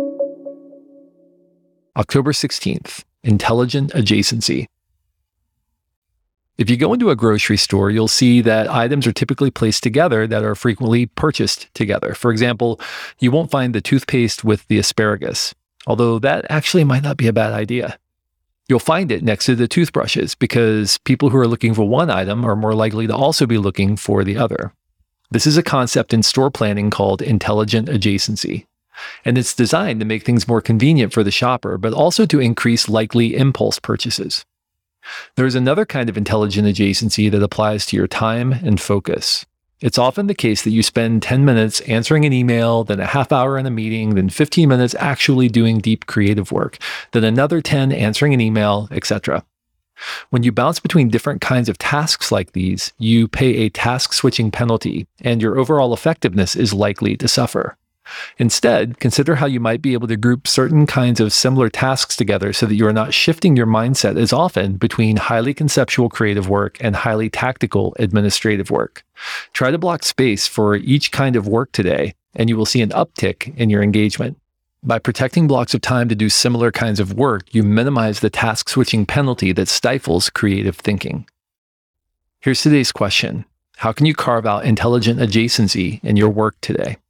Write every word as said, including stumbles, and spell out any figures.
October sixteenth, intelligent adjacency. If you go into a grocery store, you'll see that items are typically placed together that are frequently purchased together. For example, you won't find the toothpaste with the asparagus, although that actually might not be a bad idea. You'll find it next to the toothbrushes because people who are looking for one item are more likely to also be looking for the other. This is a concept in store planning called intelligent adjacency. And it's designed to make things more convenient for the shopper, but also to increase likely impulse purchases. There's another kind of intelligent adjacency that applies to your time and focus. It's often the case that you spend ten minutes answering an email, then a half hour in a meeting, then fifteen minutes actually doing deep creative work, then another ten answering an email, et cetera. When you bounce between different kinds of tasks like these, you pay a task switching penalty, and your overall effectiveness is likely to suffer. Instead, consider how you might be able to group certain kinds of similar tasks together so that you are not shifting your mindset as often between highly conceptual creative work and highly tactical administrative work. Try to block space for each kind of work today, and you will see an uptick in your engagement. By protecting blocks of time to do similar kinds of work, you minimize the task switching penalty that stifles creative thinking. Here's today's question. How can you carve out intelligent adjacency in your work today?